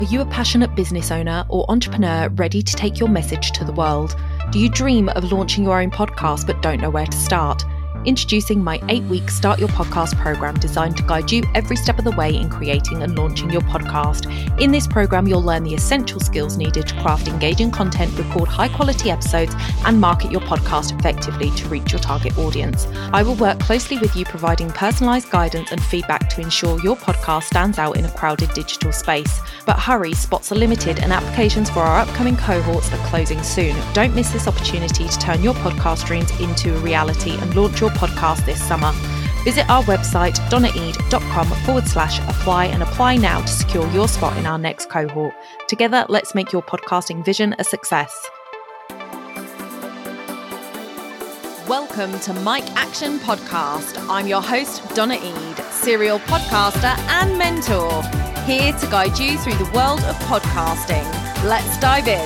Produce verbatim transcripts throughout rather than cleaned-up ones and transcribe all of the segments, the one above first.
Are you a passionate business owner or entrepreneur ready to take your message to the world? Do you dream of launching your own podcast but don't know where to start? Introducing my eight-week Start Your Podcast program designed to guide you every step of the way in creating and launching your podcast. In this program, you'll learn the essential skills needed to craft engaging content, record high-quality episodes, and market your podcast effectively to reach your target audience. I will work closely with you, providing personalised guidance and feedback to ensure your podcast stands out in a crowded digital space. But hurry, spots are limited and applications for our upcoming cohorts are closing soon. Don't miss this opportunity to turn your podcast dreams into a reality and launch your podcast this summer. Visit our website, donnaeade.com forward slash apply and apply now to secure your spot in our next cohort. Together, let's make your podcasting vision a success. Welcome to Mic Action Podcast. I'm your host, Donna Eade, serial podcaster and mentor, here to guide you through the world of podcasting. Let's dive in.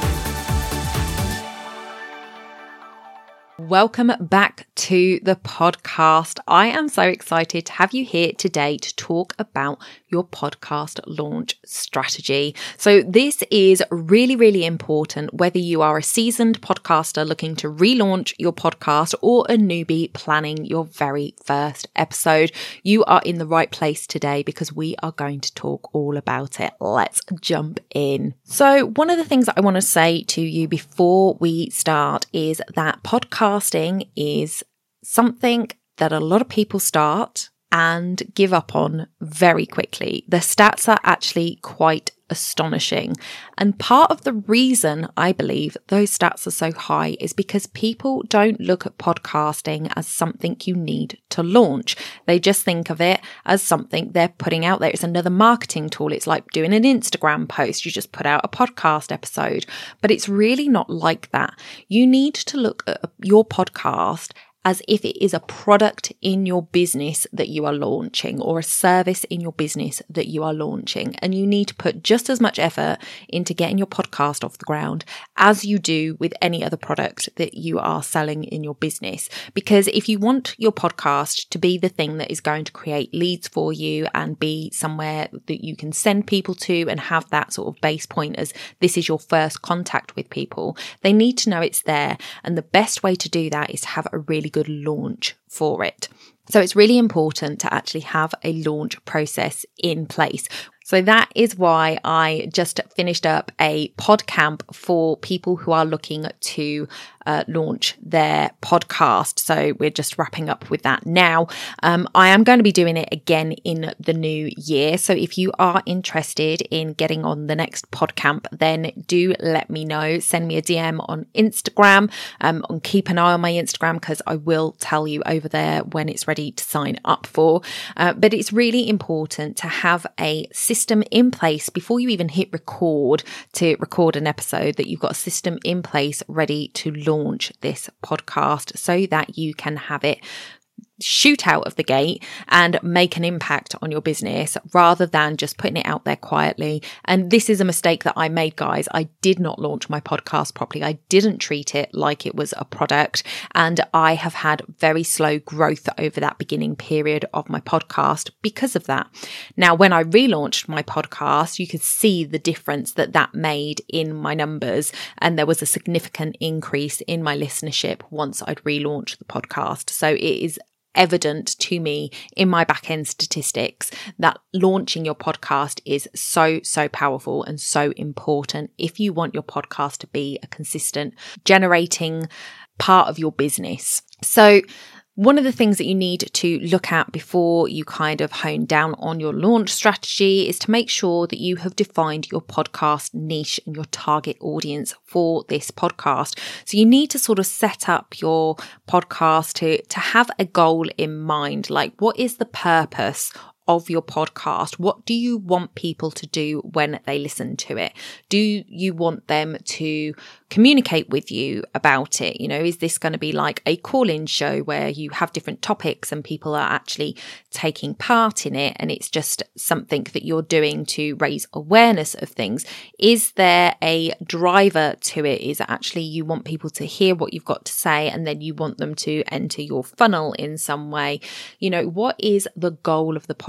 Welcome back to the podcast. I am so excited to have you here today to talk about your podcast launch strategy. So this is really, really important whether you are a seasoned podcaster looking to relaunch your podcast or a newbie planning your very first episode. You are in the right place today because we are going to talk all about it. Let's jump in. So one of the things that I want to say to you before we start is that podcast Podcasting is something that a lot of people start and give up on very quickly. The stats are actually quite astonishing. And part of the reason I believe those stats are so high is because people don't look at podcasting as something you need to launch. They just think of it as something they're putting out there. It's another marketing tool. It's like doing an Instagram post. You just put out a podcast episode, but it's really not like that. You need to look at your podcast as if it is a product in your business that you are launching or a service in your business that you are launching. And you need to put just as much effort into getting your podcast off the ground as you do with any other product that you are selling in your business. Because if you want your podcast to be the thing that is going to create leads for you and be somewhere that you can send people to and have that sort of base point as this is your first contact with people, they need to know it's there. And the best way to do that is to have a really good launch for it. So it's really important to actually have a launch process in place. So that is why I just finished up a PodCamp for people who are looking to uh, launch their podcast. So we're just wrapping up with that now. Um, I am going to be doing it again in the new year. So if you are interested in getting on the next PodCamp, then do let me know. Send me a D M on Instagram, um, and keep an eye on my Instagram because I will tell you over there when it's ready to sign up for. Uh, but it's really important to have a system system in place before you even hit record to record an episode, that you've got a system in place ready to launch this podcast so that you can have it shoot out of the gate and make an impact on your business rather than just putting it out there quietly. And this is a mistake that I made, guys. I did not launch my podcast properly. I didn't treat it like it was a product. And I have had very slow growth over that beginning period of my podcast because of that. Now, when I relaunched my podcast, you could see the difference that that made in my numbers. And there was a significant increase in my listenership once I'd relaunched the podcast. So it is evident to me in my back end statistics that launching your podcast is so, so powerful and so important if you want your podcast to be a consistent generating part of your business. So one of the things that you need to look at before you kind of hone down on your launch strategy is to make sure that you have defined your podcast niche and your target audience for this podcast. So you need to sort of set up your podcast to, to have a goal in mind. Like, what is the purpose of your podcast? What do you want people to do when they listen to it? Do you want them to communicate with you about it? You know, is this going to be like a call-in show where you have different topics and people are actually taking part in it and it's just something that you're doing to raise awareness of things? Is there a driver to it? Is it actually you want people to hear what you've got to say and then you want them to enter your funnel in some way? You know, what is the goal of the podcast?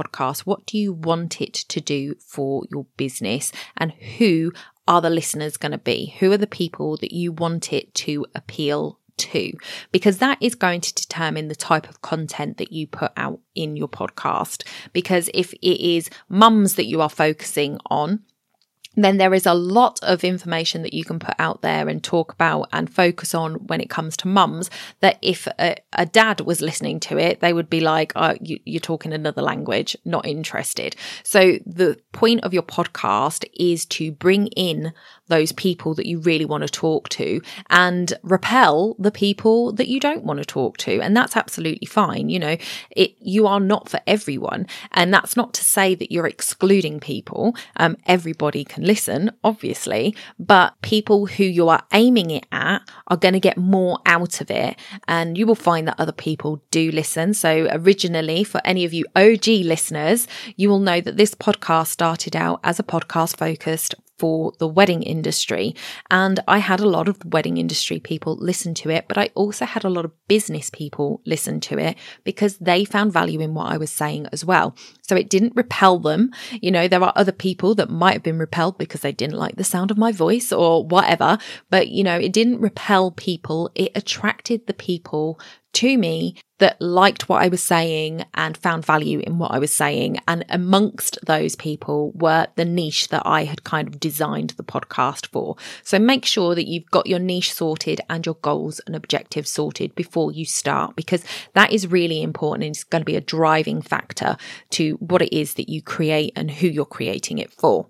podcast? What do you want it to do for your business? And who are the listeners going to be? Who are the people that you want it to appeal to? Because that is going to determine the type of content that you put out in your podcast. Because if it is mums that you are focusing on, then there is a lot of information that you can put out there and talk about and focus on when it comes to mums, that if a, a dad was listening to it, they would be like, oh, you, you're talking another language, not interested. So the point of your podcast is to bring in those people that you really want to talk to and repel the people that you don't want to talk to. And that's absolutely fine. You know, it, you are not for everyone. And that's not to say that you're excluding people. Um, everybody can listen, obviously, but people who you are aiming it at are going to get more out of it. And you will find that other people do listen. So originally, for any of you O G listeners, you will know that this podcast started out as a podcast focused for the wedding industry. And I had a lot of wedding industry people listen to it, but I also had a lot of business people listen to it because they found value in what I was saying as well. So it didn't repel them. You know, there are other people that might have been repelled because they didn't like the sound of my voice or whatever, but you know, it didn't repel people. It attracted the people to me that liked what I was saying and found value in what I was saying. And amongst those people were the niche that I had kind of designed the podcast for. So make sure that you've got your niche sorted and your goals and objectives sorted before you start, because that is really important and it's going to be a driving factor to what it is that you create and who you're creating it for.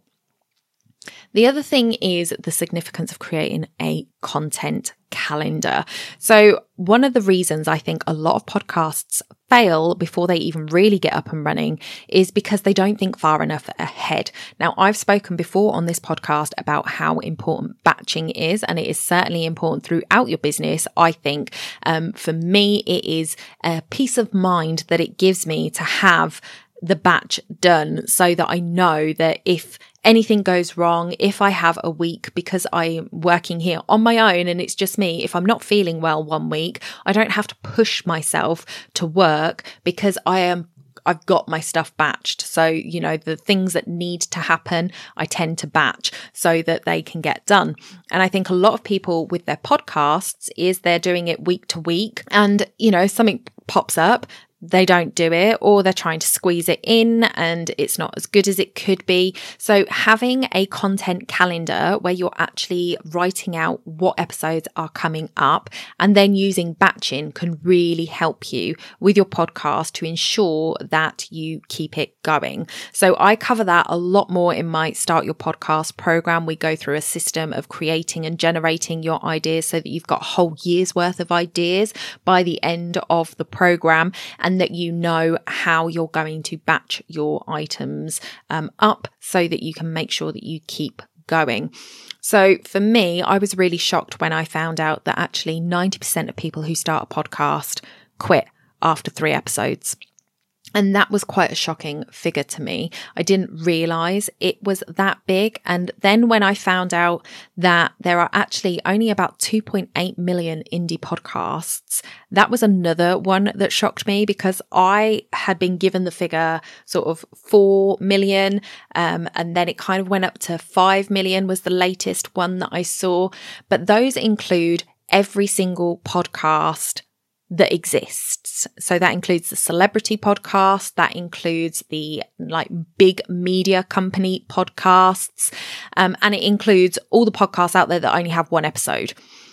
The other thing is the significance of creating a content calendar. So one of the reasons I think a lot of podcasts fail before they even really get up and running is because they don't think far enough ahead. Now, I've spoken before on this podcast about how important batching is, and it is certainly important throughout your business. I think um, for me, it is a peace of mind that it gives me to have the batch done so that I know that if anything goes wrong, if I have a week because I'm working here on my own and it's just me, if I'm not feeling well one week, I don't have to push myself to work because I am I've got my stuff batched. So, you know, the things that need to happen, I tend to batch so that they can get done. And I think a lot of people with their podcasts is they're doing it week to week and, you know, something pops up, they don't do it, or they're trying to squeeze it in and it's not as good as it could be. So having a content calendar where you're actually writing out what episodes are coming up and then using batching can really help you with your podcast to ensure that you keep it going. So I cover that a lot more in my Start Your Podcast program. We go through a system of creating and generating your ideas so that you've got a whole year's worth of ideas by the end of the program, and that you know how you're going to batch your items um, up so that you can make sure that you keep going. So for me, I was really shocked when I found out that actually ninety percent of people who start a podcast quit after three episodes. And that was quite a shocking figure to me. I didn't realize it was that big. And then when I found out that there are actually only about two point eight million indie podcasts, that was another one that shocked me, because I had been given the figure sort of four million. Um, and then it kind of went up to five million was the latest one that I saw. But those include every single podcast that exists. So that includes the celebrity podcast, that includes the like big media company podcasts, um, and it includes all the podcasts out there that only have one episode.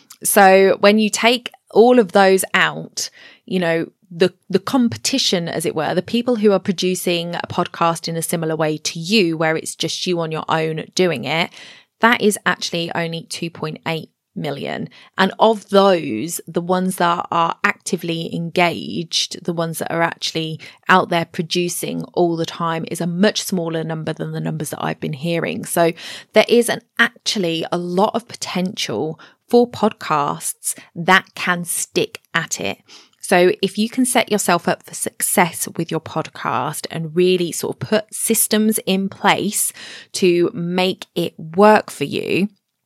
So when you take all of those out, you know, the the competition, as it were, the people who are producing a podcast in a similar way to you, where it's just you on your own doing it, that is actually only two point eight million. And of those, the ones that are actively engaged, the ones that are actually out there producing all the time, is a much smaller number than the numbers that I've been hearing. So there is an actually a lot of potential for podcasts that can stick at it. So if you can set yourself up for success with your podcast and really sort of put systems in place to make it work for you,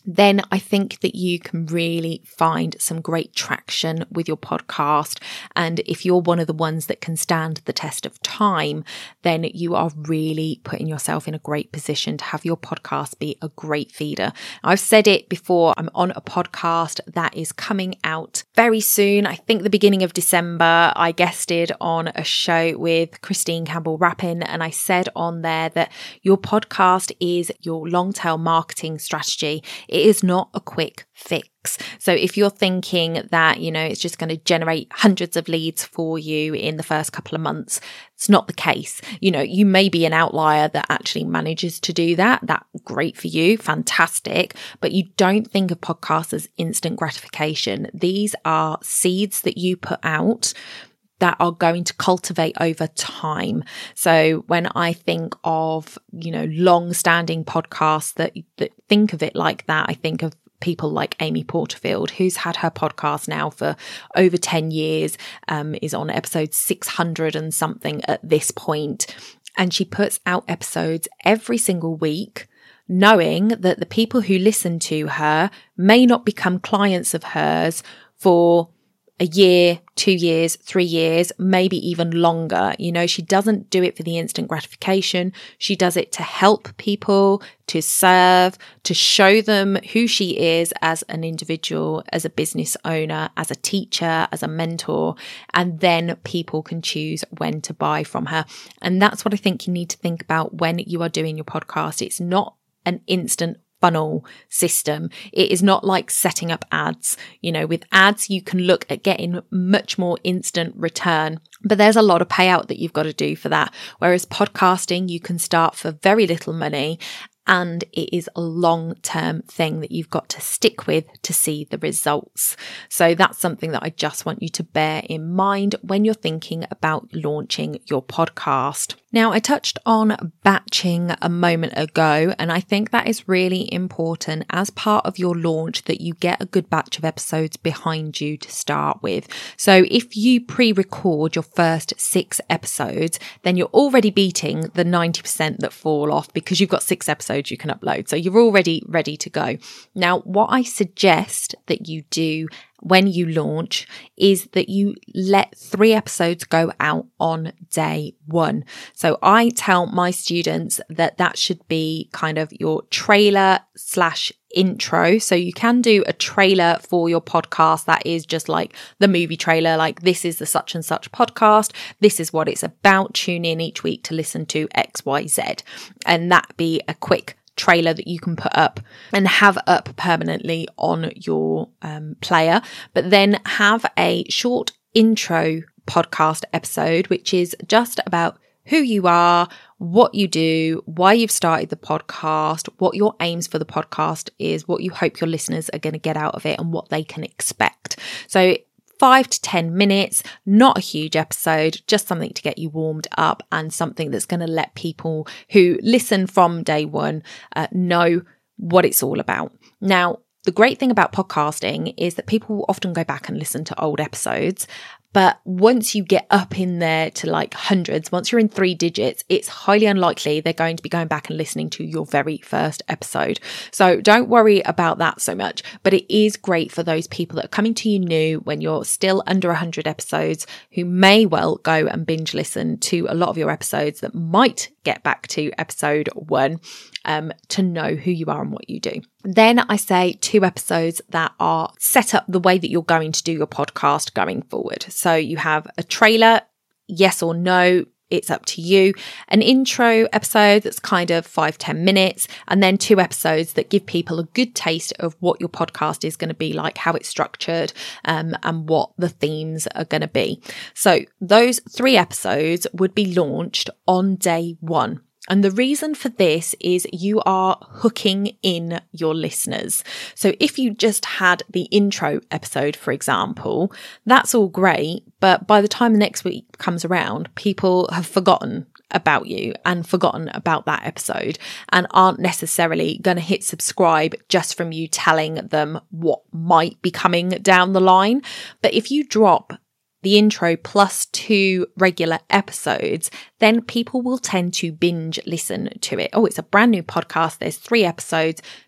then I think that you can really find some great traction with your podcast. And if you're one of the ones that can stand the test of time, then you are really putting yourself in a great position to have your podcast be a great feeder. I've said it before, I'm on a podcast that is coming out very soon. I think the beginning of December. I guested on a show with Christine Campbell-Rappin, and I said on there that your podcast is your long-tail marketing strategy. It is not a quick fix. So if you're thinking that, you know, it's just going to generate hundreds of leads for you in the first couple of months, it's not the case. You know, you may be an outlier that actually manages to do that. That's great for you. Fantastic. But you don't think of podcasts as instant gratification. These are seeds that you put out that are going to cultivate over time. So when I think of, you know, long-standing podcasts that, that think of it like that, I think of people like Amy Porterfield, who's had her podcast now for over ten years, um, is on episode six hundred and something at this point. And she puts out episodes every single week, knowing that the people who listen to her may not become clients of hers for a year, two years, three years, maybe even longer. You know, she doesn't do it for the instant gratification. She does it to help people, to serve, to show them who she is as an individual, as a business owner, as a teacher, as a mentor, and then people can choose when to buy from her. And that's what I think you need to think about when you are doing your podcast. It's not an instant funnel system. It is not like setting up ads. You know, with ads, you can look at getting much more instant return, but there's a lot of payout that you've got to do for that. Whereas podcasting, you can start for very little money, and it is a long-term thing that you've got to stick with to see the results. So that's something that I just want you to bear in mind when you're thinking about launching your podcast. Now, I touched on batching a moment ago, and I think that is really important as part of your launch that you get a good batch of episodes behind you to start with. So if you pre-record your first six episodes, then you're already beating the ninety percent that fall off because you've got six episodes you can upload. So you're already ready to go. Now, what I suggest that you do when you launch is that you let three episodes go out on day one. So I tell my students that that should be kind of your trailer slash intro. So you can do a trailer for your podcast that is just like the movie trailer, like this is the such and such podcast. This is what it's about. Tune in each week to listen to X, Y, Z. And that be a quick trailer that you can put up and have up permanently on your um, player, but then have a short intro podcast episode, which is just about who you are, what you do, why you've started the podcast, what your aims for the podcast is, what you hope your listeners are going to get out of it, and what they can expect. So Five to ten minutes, not a huge episode, just something to get you warmed up and something that's going to let people who listen from day one uh, know what it's all about. Now, the great thing about podcasting is that people will often go back and listen to old episodes. But once you get up in there to like hundreds, once you're in three digits, it's highly unlikely they're going to be going back and listening to your very first episode. So don't worry about that so much. But it is great for those people that are coming to you new when you're still under one hundred episodes, who may well go and binge listen to a lot of your episodes that might get back to episode one, um, to know who you are and what you do. Then I say two episodes that are set up the way that you're going to do your podcast going forward. So you have a trailer, yes or no, it's up to you. An intro episode that's kind of five, ten minutes, and then two episodes that give people a good taste of what your podcast is going to be like, how it's structured, um, and what the themes are going to be. So those three episodes would be launched on day one. And the reason for this is you are hooking in your listeners. So if you just had the intro episode, for example, that's all great. But by the time the next week comes around, people have forgotten about you and forgotten about that episode and aren't necessarily going to hit subscribe just from you telling them what might be coming down the line. But if you drop the intro plus two regular episodes, then people will tend to binge listen to it. Oh, it's a brand new podcast. There's three episodes.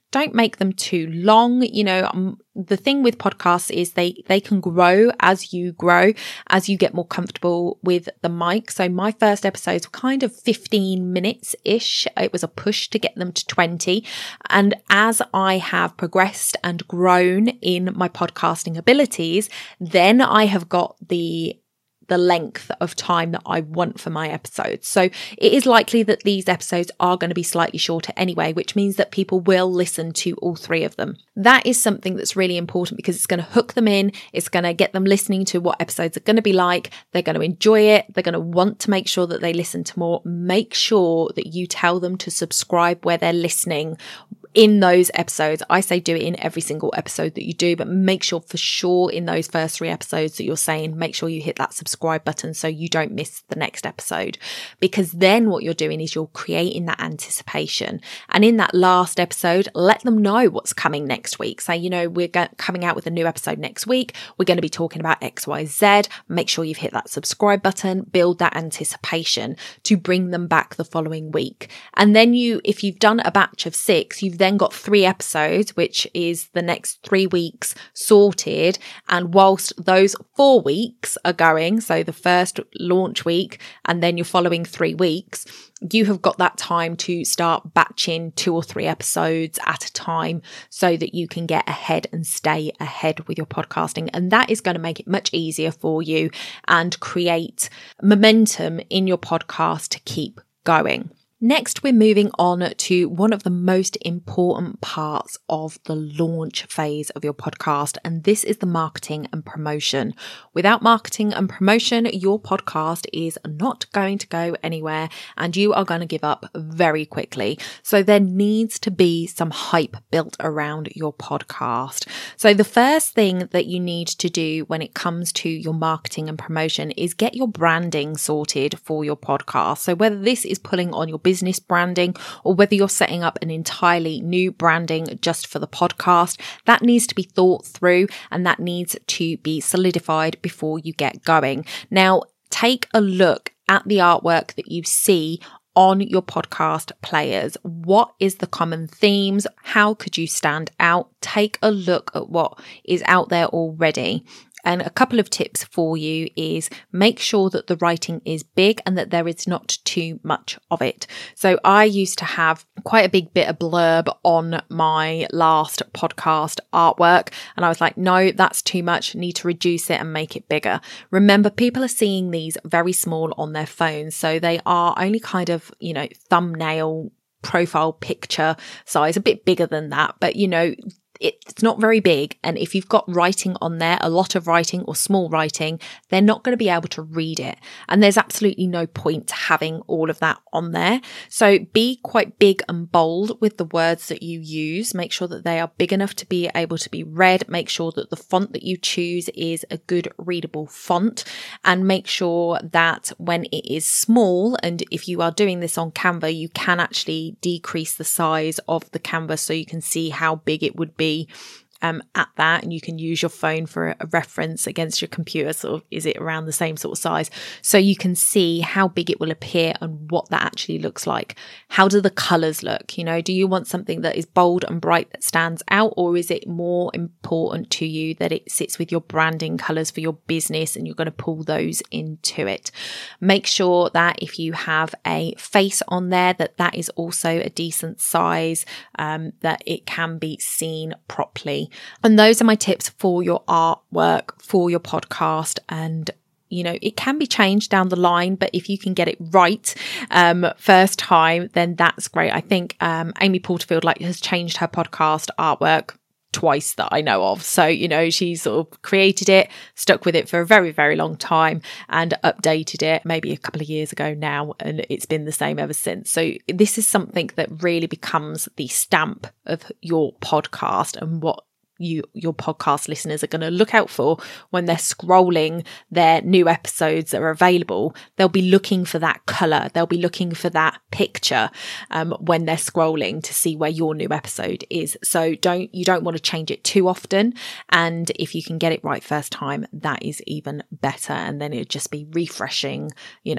don't make them too long. You know, um, the thing with podcasts is they, they can grow as you grow, as you get more comfortable with the mic. So my first episodes were kind of fifteen minutes ish. It was a push to get them to twenty. And as I have progressed and grown in my podcasting abilities, then I have got the the length of time that I want for my episodes. So it is likely that these episodes are going to be slightly shorter anyway, which means that people will listen to all three of them. That is something that's really important because it's going to hook them in. It's going to get them listening to what episodes are going to be like. They're going to enjoy it. They're going to want to make sure that they listen to more. Make sure that you tell them to subscribe where they're listening in those episodes. I say do it in every single episode that you do, but make sure for sure in those first three episodes that you're saying, make sure you hit that subscribe button so you don't miss the next episode. Because then what you're doing is you're creating that anticipation. And in that last episode, let them know what's coming next week. Say, you know, we're go- coming out with a new episode next week. We're going to be talking about X, Y, Z. Make sure you've hit that subscribe button, build that anticipation to bring them back the following week. And then you, if you've done a batch of six, you've then got three episodes, which is the next three weeks sorted. And whilst those four weeks are going, so the first launch week and then your following three weeks, you have got that time to start batching two or three episodes at a time so that you can get ahead and stay ahead with your podcasting. And that is going to make it much easier for you and create momentum in your podcast to keep going. Next, we're moving on to one of the most important parts of the launch phase of your podcast, and this is the marketing and promotion. Without marketing and promotion, your podcast is not going to go anywhere and you are going to give up very quickly. So there needs to be some hype built around your podcast. So the first thing that you need to do when it comes to your marketing and promotion is get your branding sorted for your podcast. So whether this is pulling on your business branding or whether you're setting up an entirely new branding just for the podcast, that needs to be thought through and that needs to be solidified before you get going. Now, take a look at the artwork that you see on your podcast players. What is the common themes? How could you stand out? Take a look at what is out there already. And a couple of tips for you is make sure that the writing is big and that there is not too much of it. So I used to have quite a big bit of blurb on my last podcast artwork. And I was like, no, that's too much. Need to reduce it and make it bigger. Remember, people are seeing these very small on their phones. So they are only kind of, you know, thumbnail profile picture size, a bit bigger than that. But, you know, it's not very big. And if you've got writing on there, a lot of writing or small writing, they're not going to be able to read it. And there's absolutely no point to having all of that on there. So be quite big and bold with the words that you use. Make sure that they are big enough to be able to be read. Make sure that the font that you choose is a good readable font, and make sure that when it is small, and if you are doing this on Canva, you can actually decrease the size of the canvas so you can see how big it would be Um, at that, and you can use your phone for a reference against your computer. Sort of, is it around the same sort of size? So you can see how big it will appear and what that actually looks like. How do the colors look? You know, do you want something that is bold and bright that stands out, or is it more important to you that it sits with your branding colors for your business and you're going to pull those into it? Make sure that if you have a face on there, that that is also a decent size, um, that it can be seen properly. And those are my tips for your artwork, for your podcast. And, you know, it can be changed down the line, but if you can get it right um, first time, then that's great. I think um, Amy Porterfield like has changed her podcast artwork twice that I know of. So, you know, she sort of created it, stuck with it for a very, very long time and updated it maybe a couple of years ago now, and it's been the same ever since. So this is something that really becomes the stamp of your podcast and what you your podcast listeners are going to look out for when they're scrolling their new episodes that are available. They'll be looking for that color. They'll be looking for that picture um, when they're scrolling to see where your new episode is. So don't you don't want to change it too often. And if you can get it right first time, that is even better. And then it'd just be refreshing, you know,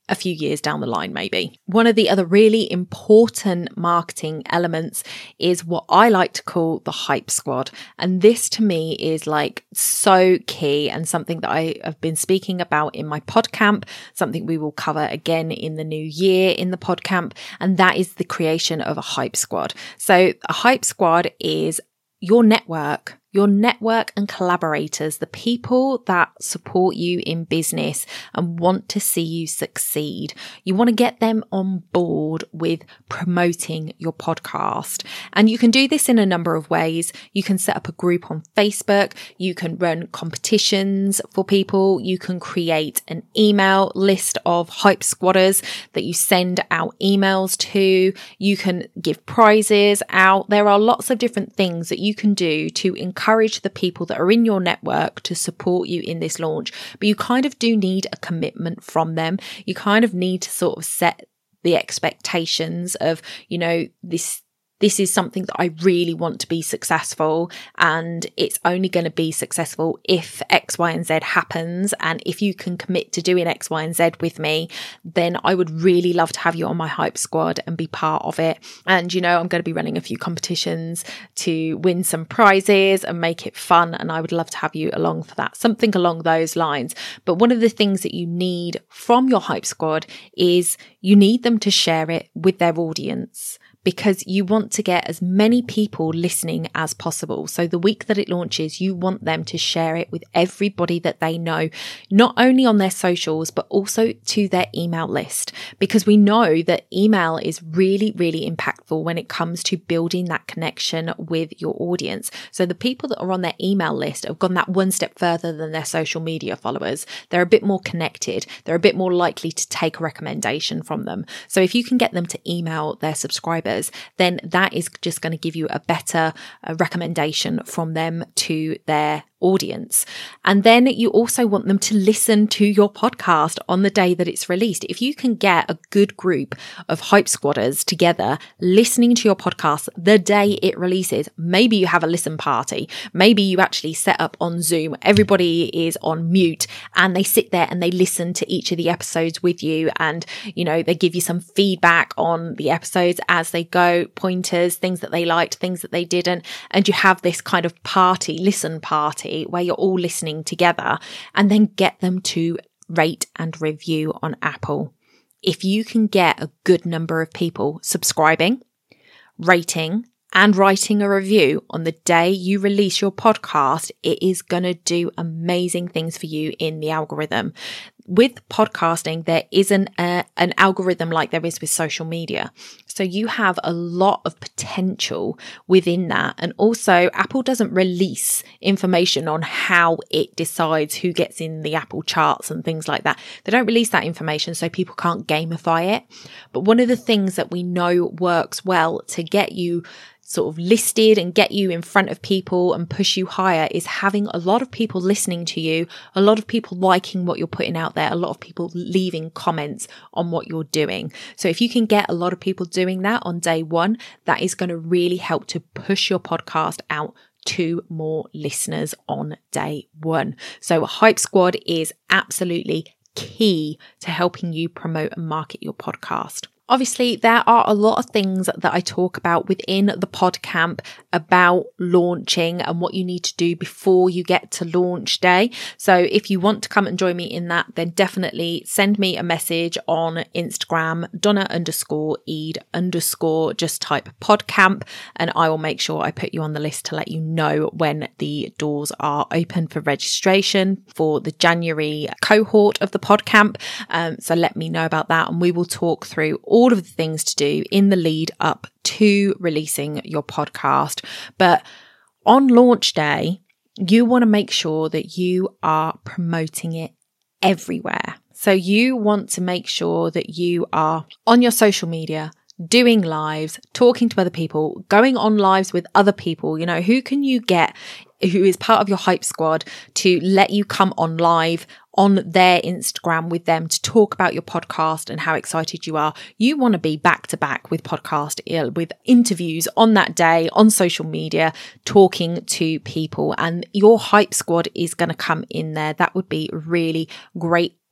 a few years down the line, maybe. One of the other really important marketing elements is what I like to call the hype squad. And this to me is like so key and something that I have been speaking about in my PodCamp, something we will cover again in the new year in the PodCamp. And that is the creation of a hype squad. So a hype squad is your network. Your network and collaborators, the people that support you in business and want to see you succeed. You want to get them on board with promoting your podcast. And you can do this in a number of ways. You can set up a group on Facebook. You can run competitions for people. You can create an email list of hype squatters that you send out emails to. You can give prizes out. There are lots of different things that you can do to encourage Encourage the people that are in your network to support you in this launch, but you kind of do need a commitment from them. You kind of need to sort of set the expectations of, you know, this This is something that I really want to be successful, and it's only going to be successful if X, Y, and Z happens. And if you can commit to doing X, Y, and Z with me, then I would really love to have you on my hype squad and be part of it. And, you know, I'm going to be running a few competitions to win some prizes and make it fun. And I would love to have you along for that, something along those lines. But one of the things that you need from your hype squad is you need them to share it with their audience, because you want to get as many people listening as possible. So the week that it launches, you want them to share it with everybody that they know, not only on their socials, but also to their email list, because we know that email is really, really impactful when it comes to building that connection with your audience. So the people that are on their email list have gone that one step further than their social media followers. They're a bit more connected. They're a bit more likely to take a recommendation from them. So if you can get them to email their subscribers, then that is just going to give you a better uh, recommendation from them to their audience. And then you also want them to listen to your podcast on the day that it's released. If you can get a good group of hype squatters together listening to your podcast the day it releases, maybe you have a listen party, maybe you actually set up on Zoom, everybody is on mute and they sit there and they listen to each of the episodes with you, and you know, they give you some feedback on the episodes as they go, pointers, things that they liked, things that they didn't, and you have this kind of party, listen party, where you're all listening together, and then get them to rate and review on Apple. If you can get a good number of people subscribing, rating, and writing a review on the day you release your podcast, it is going to do amazing things for you in the algorithm. With podcasting, there isn't a, an algorithm like there is with social media. So you have a lot of potential within that. And also, Apple doesn't release information on how it decides who gets in the Apple charts and things like that. They don't release that information, so people can't gamify it. But one of the things that we know works well to get you sort of listed and get you in front of people and push you higher is having a lot of people listening to you, a lot of people liking what you're putting out there, a lot of people leaving comments on what you're doing. So if you can get a lot of people doing that on day one, that is going to really help to push your podcast out to more listeners on day one. So a hype squad is absolutely key to helping you promote and market your podcast. Obviously, there are a lot of things that I talk about within the PodCamp about launching and what you need to do before you get to launch day. So if you want to come and join me in that, then definitely send me a message on Instagram, Donna underscore Eid underscore, just type PodCamp, and I will make sure I put you on the list to let you know when the doors are open for registration for the January cohort of the PodCamp. Um, so let me know about that, and we will talk through all of the things to do in the lead up to releasing your podcast. But on launch day, you want to make sure that you are promoting it everywhere. So you want to make sure that you are on your social media, doing lives, talking to other people, going on lives with other people. You know, who can you get who is part of your hype squad to let you come on live on their Instagram with them to talk about your podcast and how excited you are. You want to be back to back with podcast, with interviews on that day on social media, talking to people, and your hype squad is going to come in there. That would be a really great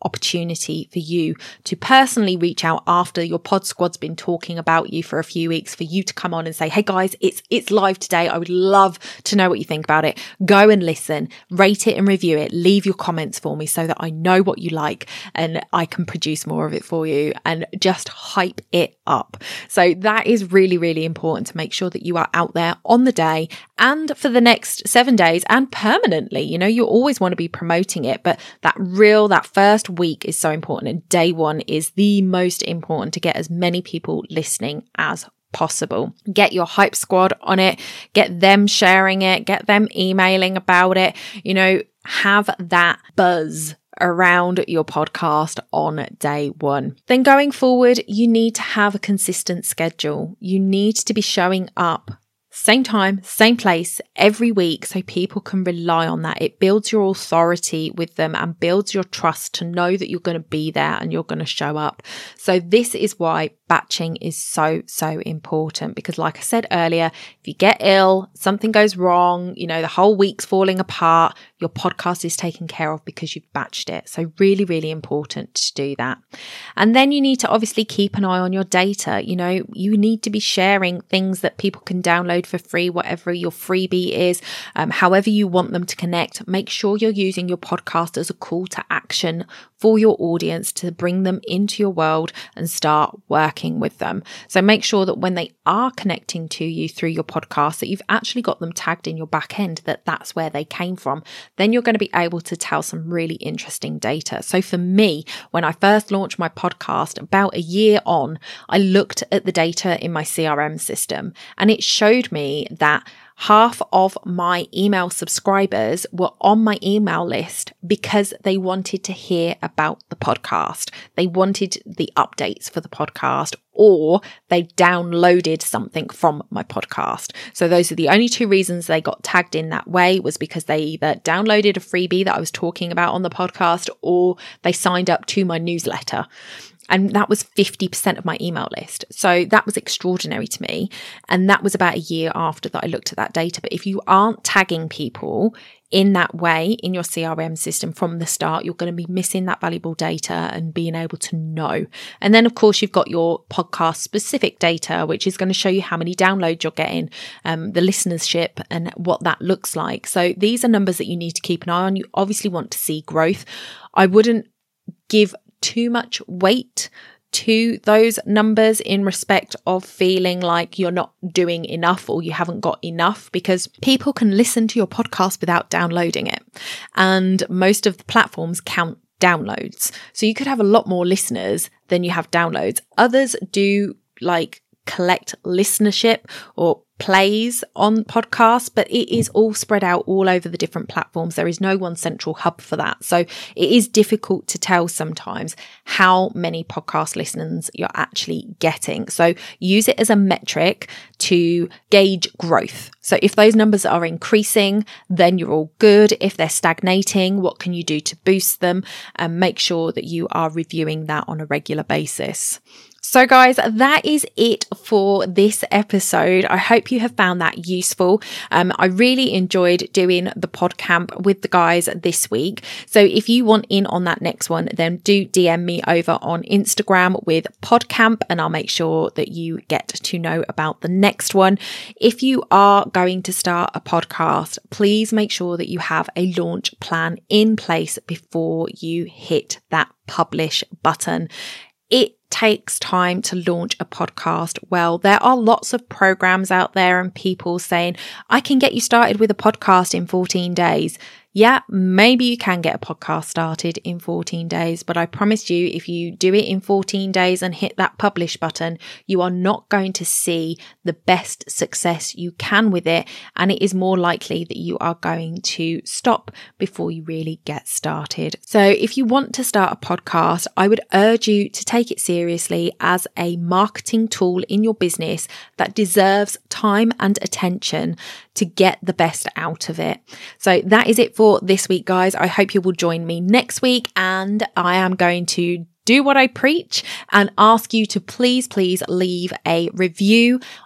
opportunity for you to personally reach out after your pod squad's been talking about you for a few weeks, for you to come on and say, hey guys, it's it's live today. I would love to know what you think about it. Go and listen, rate it and review it. Leave your comments for me so that I know what you like and I can produce more of it for you and just hype it up. So that is really, really important to make sure that you are out there on the day and for the next seven days and permanently. You know, you always want to be promoting it, but that real, that first week is so important. And day one is the most important to get as many people listening as possible. Get your hype squad on it, get them sharing it, get them emailing about it, you know, have that buzz around your podcast on day one. Then going forward, you need to have a consistent schedule. You need to be showing up same time, same place every week so people can rely on that. It builds your authority with them and builds your trust to know that you're going to be there and you're going to show up. So this is why batching is so, so important, because like I said earlier, if you get ill, something goes wrong, you know, the whole week's falling apart, your podcast is taken care of because you've batched it. So really, really important to do that. And then you need to obviously keep an eye on your data. You know, you need to be sharing things that people can download for free, whatever your freebie is, um, however you want them to connect. Make sure you're using your podcast as a call to action for your audience to bring them into your world and start working with them. So make sure that when they are connecting to you through your podcast, that you've actually got them tagged in your back end, that that's where they came from. Then you're going to be able to tell some really interesting data. So for me, when I first launched my podcast about a year on, I looked at the data in my C R M system and it showed me that half of my email subscribers were on my email list because they wanted to hear about the podcast. They wanted the updates for the podcast, or they downloaded something from my podcast. So those are the only two reasons they got tagged in that way, was because they either downloaded a freebie that I was talking about on the podcast, or they signed up to my newsletter. And that was fifty percent of my email list. So that was extraordinary to me. And that was about a year after that I looked at that data. But if you aren't tagging people in that way in your C R M system from the start, you're going to be missing that valuable data and being able to know. And then, of course, you've got your podcast specific data, which is going to show you how many downloads you're getting, um, the listenership and what that looks like. So these are numbers that you need to keep an eye on. You obviously want to see growth. I wouldn't give too much weight to those numbers in respect of feeling like you're not doing enough or you haven't got enough, because people can listen to your podcast without downloading it. And most of the platforms count downloads. So you could have a lot more listeners than you have downloads. Others do like collect listenership or plays on podcasts, but it is all spread out all over the different platforms. There is no one central hub for that. So it is difficult to tell sometimes how many podcast listens you're actually getting. So use it as a metric to gauge growth. So if those numbers are increasing, then you're all good. If they're stagnating, what can you do to boost them? And make sure that you are reviewing that on a regular basis. So guys, that is it for this episode. I hope you have found that useful. Um, I really enjoyed doing the PodCamp with the guys this week. So if you want in on that next one, then do D M me over on Instagram with PodCamp and I'll make sure that you get to know about the next one. If you are going to start a podcast, please make sure that you have a launch plan in place before you hit that publish button. It takes time to launch a podcast. Well, there are lots of programs out there and people saying, I can get you started with a podcast in fourteen days. Yeah, maybe you can get a podcast started in fourteen days, but I promise you, if you do it in fourteen days and hit that publish button, you are not going to see the best success you can with it. And it is more likely that you are going to stop before you really get started. So if you want to start a podcast, I would urge you to take it seriously as a marketing tool in your business that deserves time and attention to get the best out of it. So that is it for this week, guys. I hope you will join me next week, and I am going to do what I preach and ask you to please, please leave a review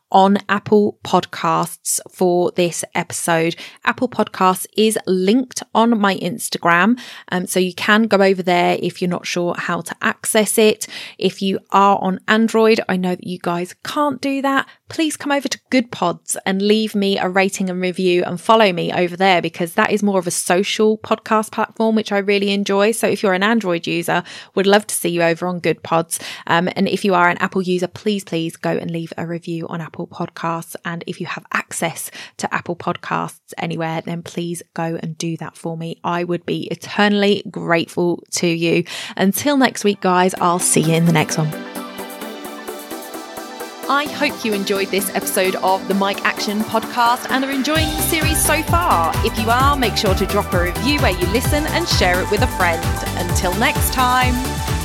on Apple Podcasts for this episode. Apple Podcasts is linked on my Instagram, um, so you can go over there if you're not sure how to access it. If you are on Android, I know that you guys can't do that. Please come over to Good Pods and leave me a rating and review and follow me over there, because that is more of a social podcast platform, which I really enjoy. So if you're an Android user, would love to see you over on Good Pods. Um, and if you are an Apple user, please, please go and leave a review on Apple Podcasts. And if you have access to Apple Podcasts anywhere, then please go and do that for me. I would be eternally grateful to you. Until next week, guys, I'll see you in the next one. I hope you enjoyed this episode of the Mic Action podcast and are enjoying the series so far. If you are, make sure to drop a review where you listen and share it with a friend. Until next time.